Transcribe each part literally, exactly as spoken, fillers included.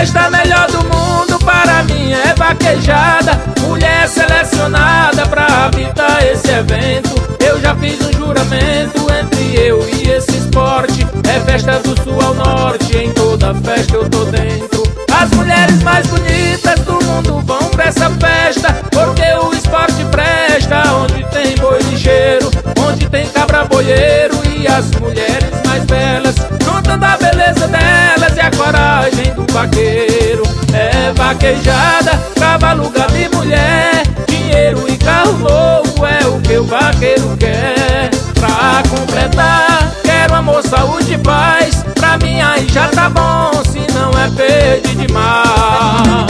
festa melhor do mundo para mim é vaquejada. Mulher selecionada pra habitar esse evento. Eu já fiz um juramento entre eu e esse esporte. É festa do sul ao norte, em toda festa eu tô dentro. As mulheres mais bonitas do mundo vão pra essa festa, porque o esporte presta onde tem boi ligeiro, onde tem cabra boieiro. E as mulheres mais belas, juntando a beleza delas e a coragem do vaqueiro. É vaquejada, cavalo, gado e mulher, dinheiro e carro novo é o que o vaqueiro quer. Pra completar, quero amor, saúde e paz. Pra mim aí já tá bom, se não é perde demais.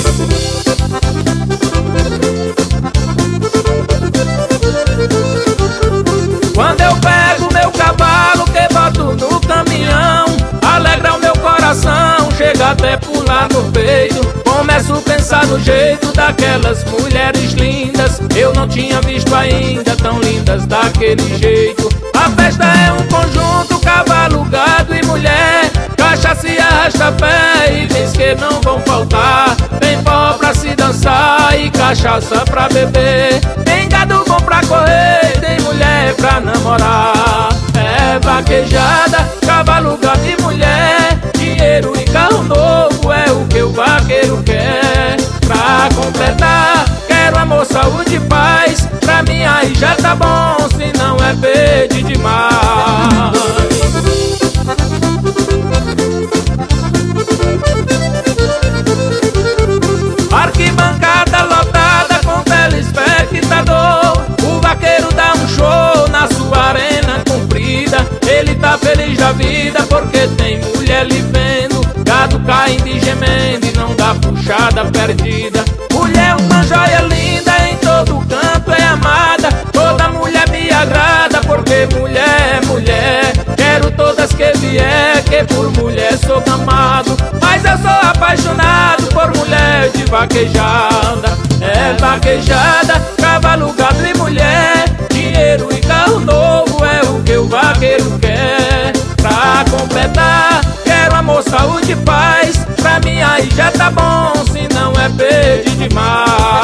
Quando eu pego meu cavalo que boto no caminhão, alegra o meu coração, chega até pular no peito. Começo a pensar no jeito daquelas mulheres lindas. Eu não tinha visto ainda tão lindas daquele jeito. A festa é um conjunto, cavalo, gado e mulher, cachaça e arrasta-pé e vens que não vão faltar. Tem pó pra se dançar e cachaça pra beber. Tem gado bom pra correr, tem mulher pra namorar. É vaquejada, cavalo, gado e mulher, dinheiro e carro novo é o que o vaqueiro quer. Pra completar, quero amor, saúde e paz. Pra mim aí já tá bom, se não é perde demais. Arquibancada lotada com telespectador, o vaqueiro dá um show na sua arena comprida. Ele tá feliz da vida porque tem mulher lhe vendo, gado caindo e gemendo e não dá puxada perdida. Mulher uma joia linda, em todo canto é amada. Toda mulher me agrada porque mulher é mulher. Quero todas que vier, que por mulher sou amado. Mas eu sou apaixonado por mulher de vaquejada. É vaquejada, cavalo, gado e mulher, dinheiro e carro novo é o que o vaqueiro quer. Pra completar, quero amor, saúde e paz. Pra mim aí já tá bom, se não é perde demais.